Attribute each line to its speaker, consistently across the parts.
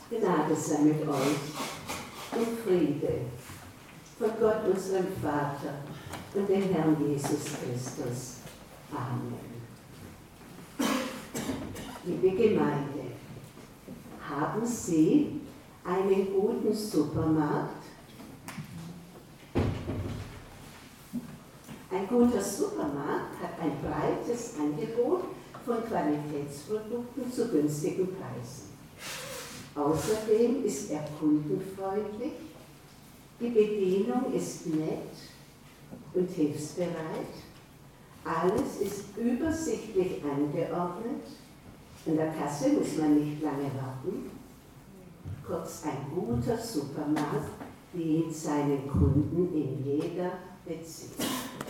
Speaker 1: Gnade sei mit euch und Friede von Gott, unserem Vater und dem Herrn Jesus Christus. Amen. Liebe Gemeinde, haben Sie einen guten Supermarkt? Ein guter Supermarkt hat ein breites Angebot von Qualitätsprodukten zu günstigen Preisen. Außerdem ist er kundenfreundlich, die Bedienung ist nett und hilfsbereit, alles ist übersichtlich angeordnet, an der Kasse muss man nicht lange warten. Kurz, ein guter Supermarkt dient seinen Kunden in jeder Beziehung.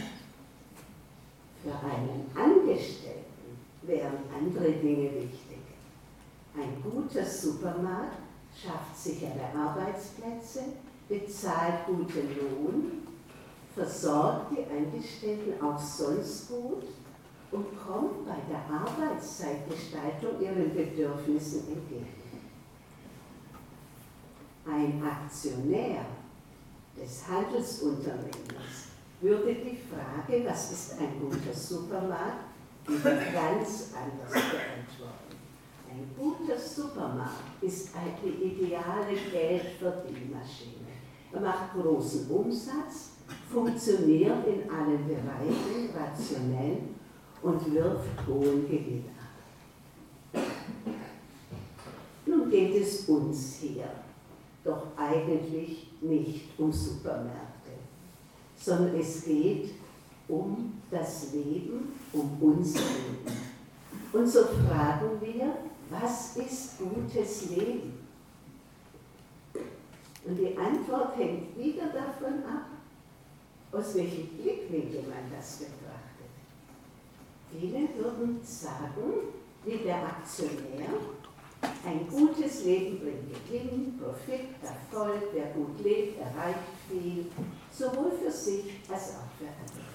Speaker 1: Für einen Angestellten wären andere Dinge wichtig. Ein guter Supermarkt schafft sichere Arbeitsplätze, bezahlt guten Lohn, versorgt die Angestellten auch sonst gut und kommt bei der Arbeitszeitgestaltung ihren Bedürfnissen entgegen. Ein Aktionär des Handelsunternehmens würde die Frage, was ist ein guter Supermarkt, wieder ganz anders beantworten. Ein guter Supermarkt ist die ideale Geldverdienmaschine. Er macht großen Umsatz, funktioniert in allen Bereichen rationell und wirft hohen Gewinn ab. Nun geht es uns hier doch eigentlich nicht um Supermärkte, sondern es geht um das Leben, um unser Leben. Und so fragen wir, was ist gutes Leben? Und die Antwort hängt wieder davon ab, aus welchem Blickwinkel man das betrachtet. Viele würden sagen, wie der Aktionär, ein gutes Leben bringt Gewinn, Profit, Erfolg, wer gut lebt, erreicht viel, sowohl für sich als auch für andere.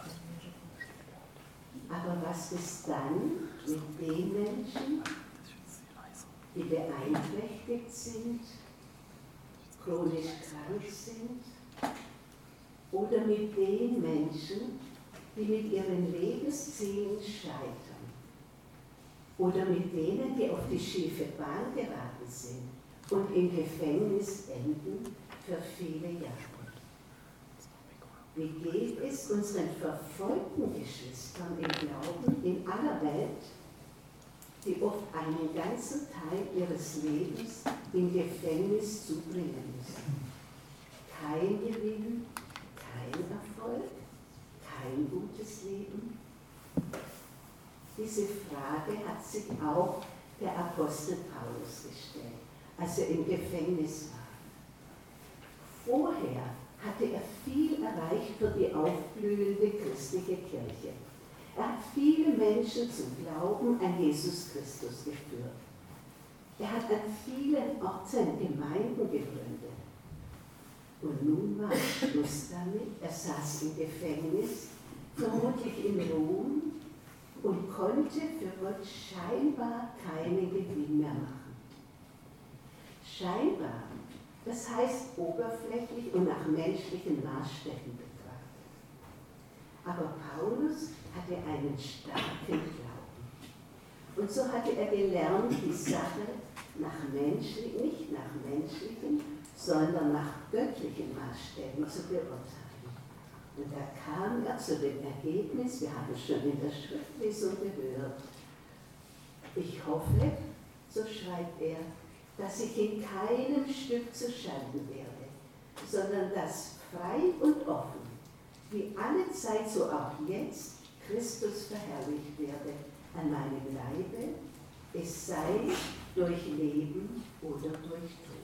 Speaker 1: Aber was ist dann mit den Menschen, die beeinträchtigt sind, chronisch krank sind, oder mit den Menschen, die mit ihren Lebenszielen scheitern, oder mit denen, die auf die schiefe Bahn geraten sind und im Gefängnis enden für viele Jahre? Wie geht es unseren verfolgten Geschwistern im Glauben in aller Welt, die oft einen ganzen Teil ihres Lebens im Gefängnis zubringen müssen? Kein Gewinn, kein Erfolg, kein gutes Leben? Diese Frage hat sich auch der Apostel Paulus gestellt, als er im Gefängnis war. Vorher hatte er viel erreicht für die aufblühende christliche Kirche. Er hat viele Menschen zum Glauben an Jesus Christus geführt. Er hat an vielen Orten Gemeinden gegründet. Und nun war Schluss damit. Er saß im Gefängnis, vermutlich in Rom, und konnte für Gott scheinbar keinen Gewinn mehr machen. Scheinbar, das heißt oberflächlich und nach menschlichen Maßstäben betrachtet. Aber Paulus hatte einen starken Glauben. Und so hatte er gelernt, die Sache nicht nach menschlichen, sondern nach göttlichen Maßstäben zu beurteilen. Und da kam er zu dem Ergebnis, wir haben es schon in der Schriftlesung gehört, ich hoffe, so schreibt er, dass ich in keinem Stück zu Schanden werde, sondern dass frei und offen, wie alle Zeit, so auch jetzt, Christus verherrlicht werde an meinem Leibe, es sei durch Leben oder durch Tod.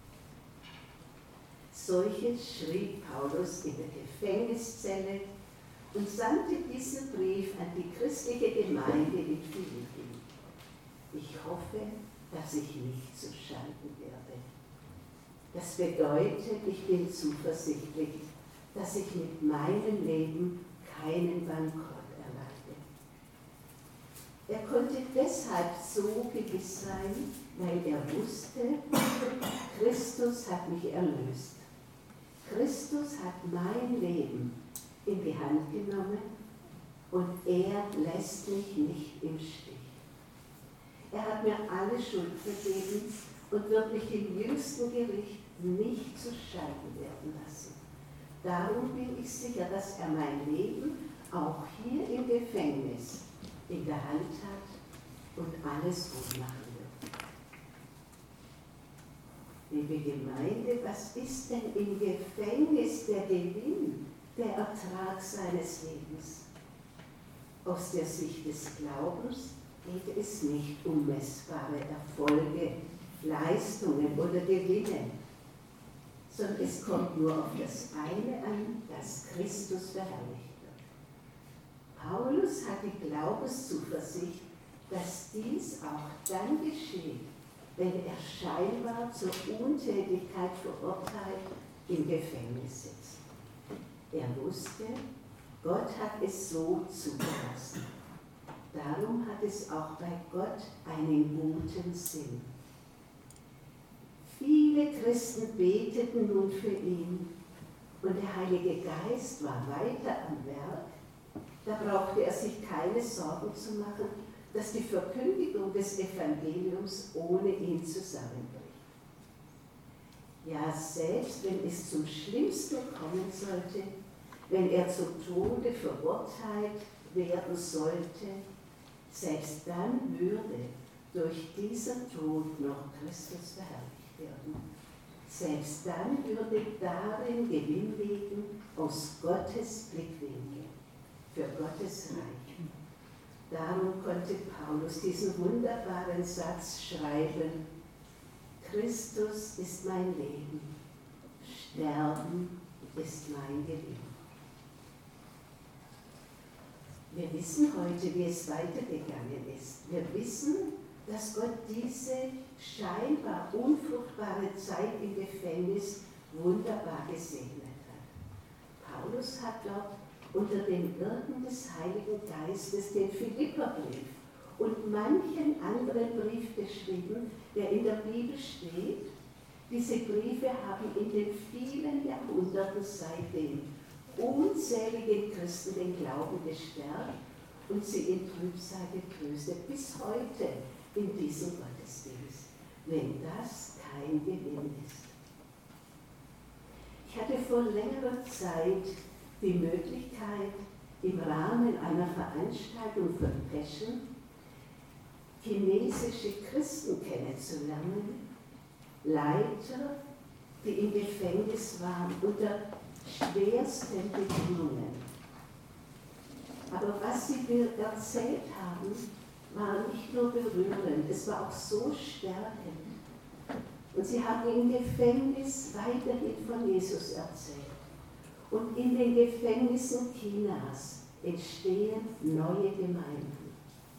Speaker 1: Solches schrieb Paulus in der Gefängniszelle und sandte diesen Brief an die christliche Gemeinde in Philippi. Ich hoffe, dass ich nicht zu Schanden werde. Das bedeutet, ich bin zuversichtlich, dass ich mit meinem Leben keinen Bankrott erleide. Er konnte deshalb so gewiss sein, weil er wusste, Christus hat mich erlöst. Christus hat mein Leben in die Hand genommen und er lässt mich nicht im Stich. Er hat mir alle Schuld vergeben und wird mich im jüngsten Gericht nicht zu Scheiden werden lassen. Darum bin ich sicher, dass er mein Leben auch hier im Gefängnis in der Hand hat und alles gut machen wird. Liebe Gemeinde, was ist denn im Gefängnis der Gewinn, der Ertrag seines Lebens? Aus der Sicht des Glaubens geht es nicht um messbare Erfolge, Leistungen oder Gewinne, sondern es kommt nur auf das eine an, dass Christus verherrlicht wird. Paulus hat die Glaubenszuversicht, dass dies auch dann geschieht, wenn er scheinbar zur Untätigkeit verurteilt im Gefängnis sitzt. Er wusste, Gott hat es so zugelassen. Darum hat es auch bei Gott einen guten Sinn. Viele Christen beteten nun für ihn und der Heilige Geist war weiter am Werk. Da brauchte er sich keine Sorgen zu machen, dass die Verkündigung des Evangeliums ohne ihn zusammenbricht. Ja, selbst wenn es zum Schlimmsten kommen sollte, wenn er zum Tode verurteilt werden sollte, selbst dann würde durch diesen Tod noch Christus verherrlicht werden. Selbst dann würde darin Gewinn liegen aus Gottes Blickwinkel, für Gottes Reich. Darum konnte Paulus diesen wunderbaren Satz schreiben: Christus ist mein Leben, Sterben ist mein Gewinn. Wir wissen heute, wie es weitergegangen ist. Wir wissen, dass Gott diese scheinbar unfruchtbare Zeit im Gefängnis wunderbar gesegnet hat. Paulus hat dort unter dem Wirken des Heiligen Geistes den Philipperbrief und manchen anderen Brief geschrieben, der in der Bibel steht. Diese Briefe haben in den vielen Jahrhunderten seitdem unzählige Christen den Glauben gestärkt und sie in Trübsal getröstet, bis heute in diesem Gottesdienst, wenn das kein Gewinn ist. Ich hatte vor längerer Zeit die Möglichkeit, im Rahmen einer Veranstaltung von Passion chinesische Christen kennenzulernen, Leiter, die im Gefängnis waren, unter schwersten Bedingungen. Aber was sie mir erzählt haben, war nicht nur berührend, es war auch so stärkend. Und sie haben im Gefängnis weiterhin von Jesus erzählt. Und in den Gefängnissen Chinas entstehen neue Gemeinden.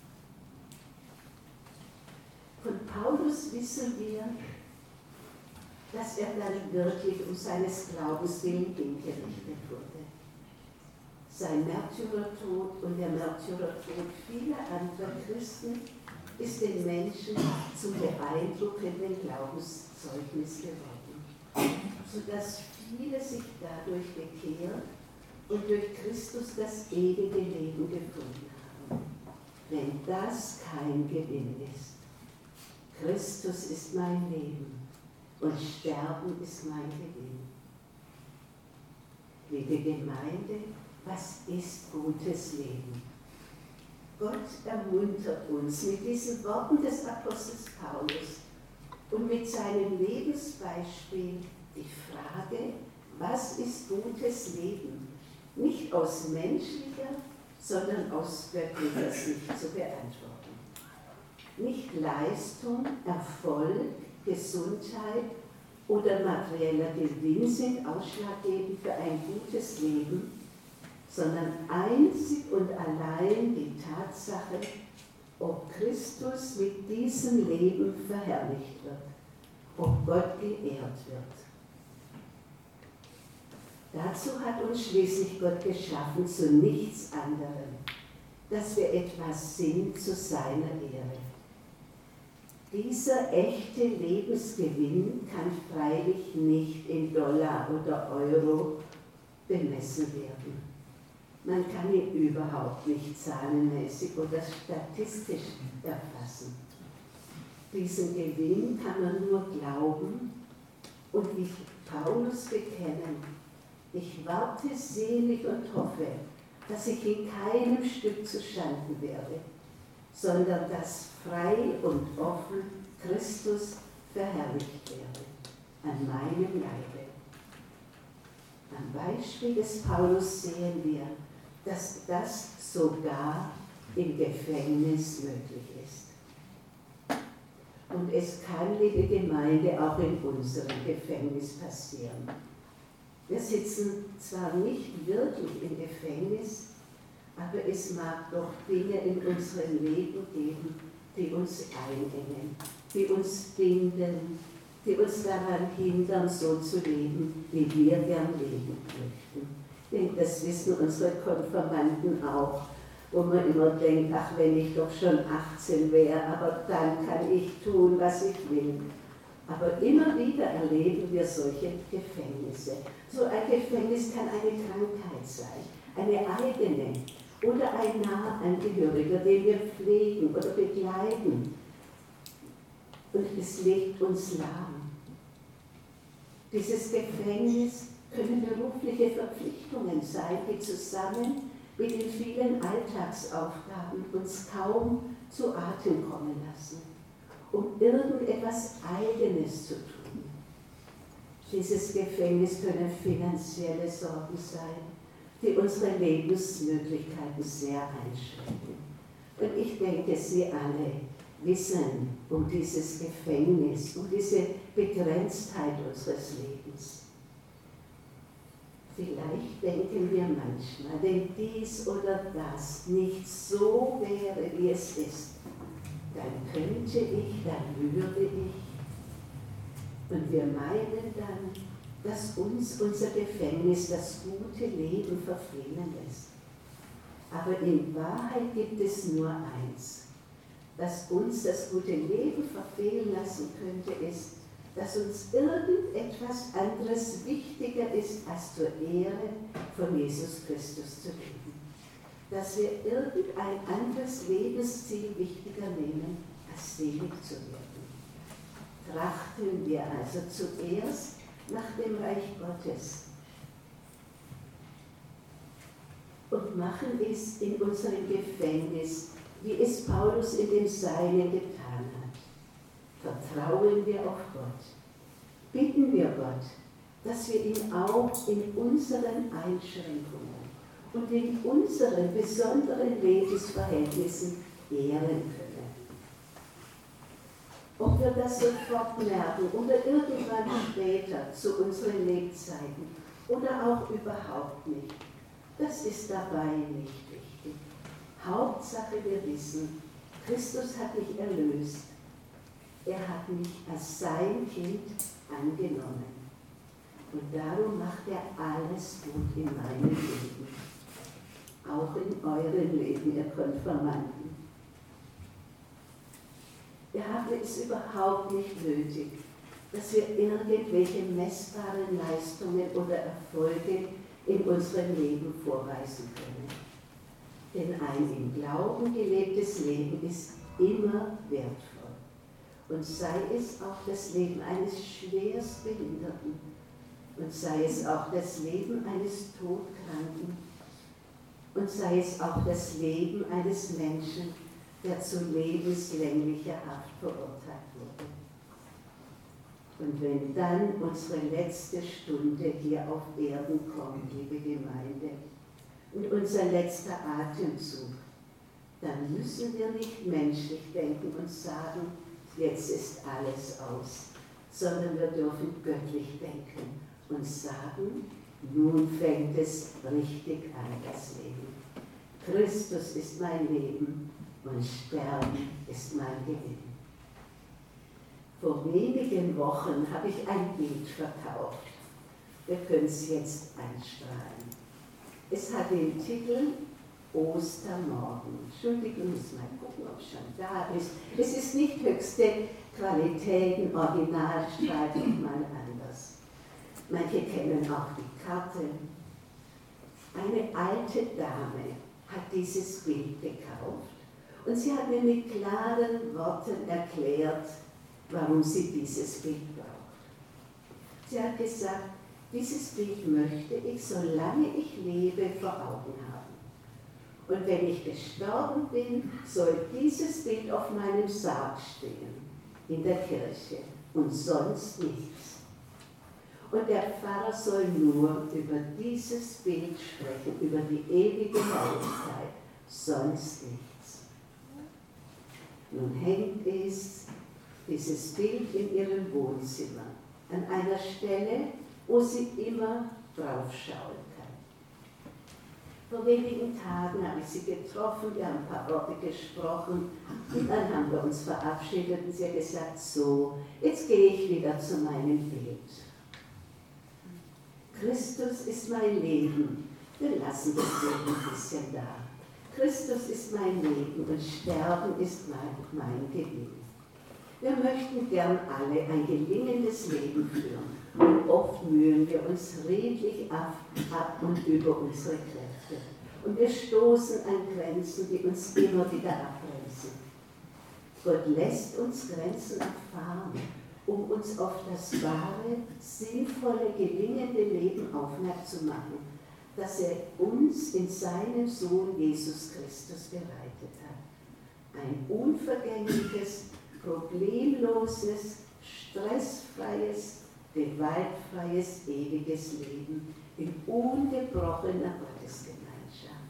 Speaker 1: Von Paulus wissen wir, dass er dann wirklich um seines Glaubens willen hingerichtet wurde. Sein Märtyrertod und der Märtyrertod vieler anderer Christen ist den Menschen zum beeindruckenden Glaubenszeugnis geworden, sodass viele sich dadurch bekehrt und durch Christus das ewige Leben gefunden haben. Wenn das kein Gewinn ist. Christus ist mein Leben. Und Sterben ist mein Gewinn. Liebe Gemeinde, was ist gutes Leben? Gott ermuntert uns mit diesen Worten des Apostels Paulus und mit seinem Lebensbeispiel die Frage, was ist gutes Leben? Nicht aus menschlicher, sondern aus göttlicher Sicht zu beantworten. Nicht Leistung, Erfolg, Gesundheit oder materieller Gewinn sind ausschlaggebend für ein gutes Leben, sondern einzig und allein die Tatsache, ob Christus mit diesem Leben verherrlicht wird, ob Gott geehrt wird. Dazu hat uns schließlich Gott geschaffen zu nichts anderem, dass wir etwas sind zu seiner Ehre. Dieser echte Lebensgewinn kann freilich nicht in Dollar oder Euro bemessen werden. Man kann ihn überhaupt nicht zahlenmäßig oder statistisch erfassen. Diesen Gewinn kann man nur glauben und wie Paulus bekennen: Ich warte selig und hoffe, dass ich in keinem Stück zuschanden werde, sondern dass frei und offen Christus verherrlicht werde, an meinem Leibe. Am Beispiel des Paulus sehen wir, dass das sogar im Gefängnis möglich ist. Und es kann, liebe Gemeinde, auch in unserem Gefängnis passieren. Wir sitzen zwar nicht wirklich im Gefängnis, aber es mag doch Dinge in unserem Leben geben, die uns einengen, die uns binden, die uns daran hindern, so zu leben, wie wir gern leben möchten. Ich denke, das wissen unsere Konfirmanden auch, wo man immer denkt, ach, wenn ich doch schon 18 wäre, aber dann kann ich tun, was ich will. Aber immer wieder erleben wir solche Gefängnisse. So ein Gefängnis kann eine Krankheit sein, eine eigene oder ein naher Angehöriger, den wir pflegen oder begleiten. Und es legt uns lahm. Dieses Gefängnis können berufliche Verpflichtungen sein, die zusammen mit den vielen Alltagsaufgaben uns kaum zu Atem kommen lassen, um irgendetwas Eigenes zu tun. Dieses Gefängnis können finanzielle Sorgen sein, die unsere Lebensmöglichkeiten sehr einschränken. Und ich denke, Sie alle wissen um dieses Gefängnis, um diese Begrenztheit unseres Lebens. Vielleicht denken wir manchmal, wenn dies oder das nicht so wäre, wie es ist, dann könnte ich, dann würde ich. Und wir meinen dann, dass uns unser Gefängnis das gute Leben verfehlen lässt. Aber in Wahrheit gibt es nur eins: Was uns das gute Leben verfehlen lassen könnte, ist, dass uns irgendetwas anderes wichtiger ist, als zur Ehre von Jesus Christus zu leben. Dass wir irgendein anderes Lebensziel wichtiger nehmen, als selig zu werden. Trachten wir also zuerst nach dem Reich Gottes und machen es in unserem Gefängnis, wie es Paulus in dem Seinen getan hat. Vertrauen wir auf Gott. Bitten wir Gott, dass wir ihn auch in unseren Einschränkungen und in unseren besonderen Lebensverhältnissen ehren können. Ob wir das sofort merken oder irgendwann später zu unseren Lebzeiten oder auch überhaupt nicht, das ist dabei nicht wichtig. Hauptsache wir wissen, Christus hat mich erlöst. Er hat mich als sein Kind angenommen. Und darum macht er alles gut in meinem Leben. Auch in eurem Leben, ihr Konfirmanden. Wir haben es überhaupt nicht nötig, dass wir irgendwelche messbaren Leistungen oder Erfolge in unserem Leben vorweisen können. Denn ein im Glauben gelebtes Leben ist immer wertvoll. Und sei es auch das Leben eines Schwerstbehinderten und sei es auch das Leben eines Todkranken und sei es auch das Leben eines Menschen, der zu lebenslänglicher Haft verurteilt wurde. Und wenn dann unsere letzte Stunde hier auf Erden kommt, liebe Gemeinde, und unser letzter Atemzug, dann müssen wir nicht menschlich denken und sagen, jetzt ist alles aus, sondern wir dürfen göttlich denken und sagen, nun fängt es richtig an, das Leben. Christus ist mein Leben und Sterben ist mein Gewinn. Vor wenigen Wochen habe ich ein Bild verkauft. Wir können es jetzt einstrahlen. Es hat den Titel Ostermorgen. Entschuldigung, muss mal gucken, ob es schon da ist. Es ist nicht höchste Qualität, ein Originalstreit, mal anders. Manche kennen auch die Karte. Eine alte Dame hat dieses Bild gekauft und sie hat mir mit klaren Worten erklärt, warum sie dieses Bild braucht. Sie hat gesagt, dieses Bild möchte ich, solange ich lebe, vor Augen haben. Und wenn ich gestorben bin, soll dieses Bild auf meinem Sarg stehen, in der Kirche, und sonst nichts. Und der Pfarrer soll nur über dieses Bild sprechen, über die ewige Herrlichkeit, sonst nichts. Nun hängt dieses Bild in ihrem Wohnzimmer, an einer Stelle, wo sie immer drauf schauen kann. Vor wenigen Tagen habe ich sie getroffen, wir haben ein paar Worte gesprochen und dann haben wir uns verabschiedet und sie hat gesagt, so, jetzt gehe ich wieder zu meinem Bild. Christus ist mein Leben, wir lassen das Bild ein bisschen da. Christus ist mein Leben und Sterben ist mein Gewinn. Wir möchten gern alle ein gelingendes Leben führen. Und oft mühen wir uns redlich ab und über unsere Kräfte. Und wir stoßen an Grenzen, die uns immer wieder abbremsen. Gott lässt uns Grenzen erfahren, um uns auf das wahre, sinnvolle, gelingende Leben aufmerksam zu machen, das er uns in seinem Sohn Jesus Christus bereitet hat. Ein unvergängliches, problemloses, stressfreies, gewaltfreies, ewiges Leben in ungebrochener Gottesgemeinschaft.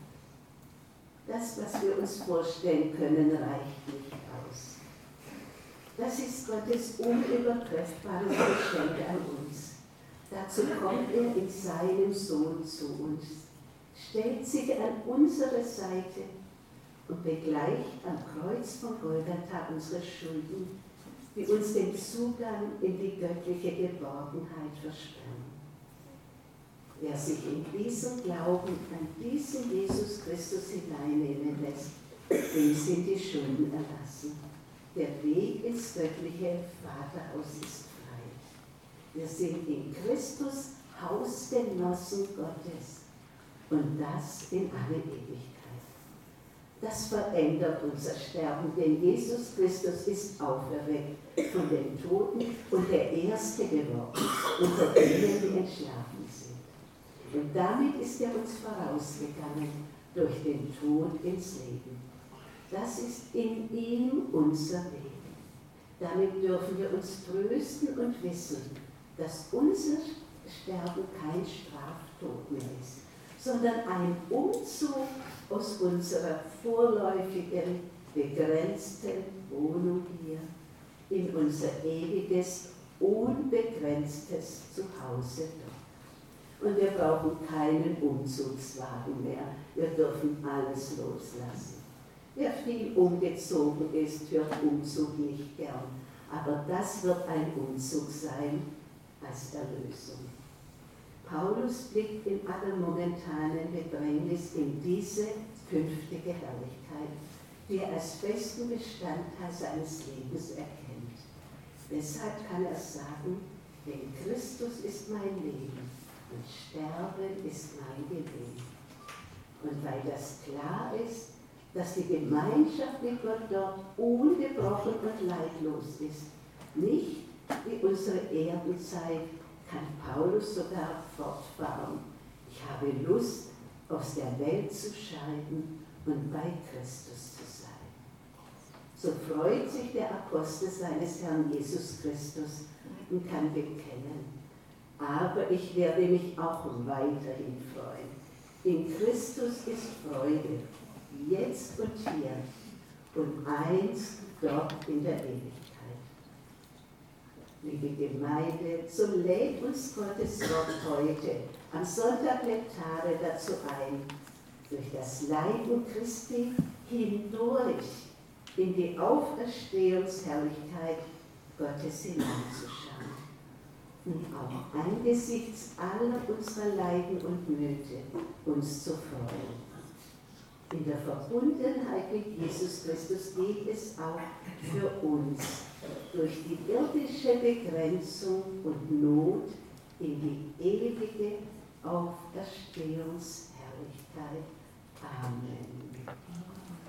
Speaker 1: Das, was wir uns vorstellen können, reicht nicht aus. Das ist Gottes unübertreffbares Geschenk an uns. Dazu kommt er in seinem Sohn zu uns, stellt sich an unsere Seite und begleicht am Kreuz von Golgatha unsere Schulden, die uns den Zugang in die göttliche Geborgenheit versperren. Wer sich in diesem Glauben an diesen Jesus Christus hineinnehmen lässt, dem sind die Schulden erlassen. Der Weg ins göttliche Vaterhaus ist frei. Wir sind in Christus Hausgenossen Gottes und das in alle Ewigkeit. Das verändert unser Sterben, denn Jesus Christus ist auferweckt von den Toten und der Erste geworden unter denen, die entschlafen sind. Und damit ist er uns vorausgegangen durch den Tod ins Leben. Das ist in ihm unser Leben. Damit dürfen wir uns trösten und wissen, dass unser Sterben kein Straftod mehr ist, sondern ein Umzug aus unserer vorläufigen, begrenzten Wohnung hier in unser ewiges, unbegrenztes Zuhause dort. Und wir brauchen keinen Umzugswagen mehr. Wir dürfen alles loslassen. Wer viel umgezogen ist, hört Umzug nicht gern. Aber das wird ein Umzug sein als Erlösung. Paulus blickt in aller momentanen Bedrängnis in diese künftige Herrlichkeit, die er als festen Bestandteil seines Lebens erkennt. Deshalb kann er sagen, denn Christus ist mein Leben und Sterben ist mein Gewinn. Und weil das klar ist, dass die Gemeinschaft mit Gott dort ungebrochen und leidlos ist, nicht wie unsere Erdenzeit, kann Paulus sogar fortfahren. Ich habe Lust, aus der Welt zu scheiden und bei Christus zu sein. So freut sich der Apostel seines Herrn Jesus Christus und kann bekennen, aber ich werde mich auch weiterhin freuen. In Christus ist Freude, jetzt und hier und einst dort in der Ewigkeit. Liebe Gemeinde, so lädt uns Gottes Wort heute am Sonntag Lektare dazu ein, durch das Leiden Christi hindurch in die Auferstehungsherrlichkeit Gottes hineinzuschauen und auch angesichts aller unserer Leiden und Nöte uns zu freuen. In der Verbundenheit mit Jesus Christus geht es auch für uns durch die irdische Begrenzung und Not in die ewige Auferstehungsherrlichkeit. Amen.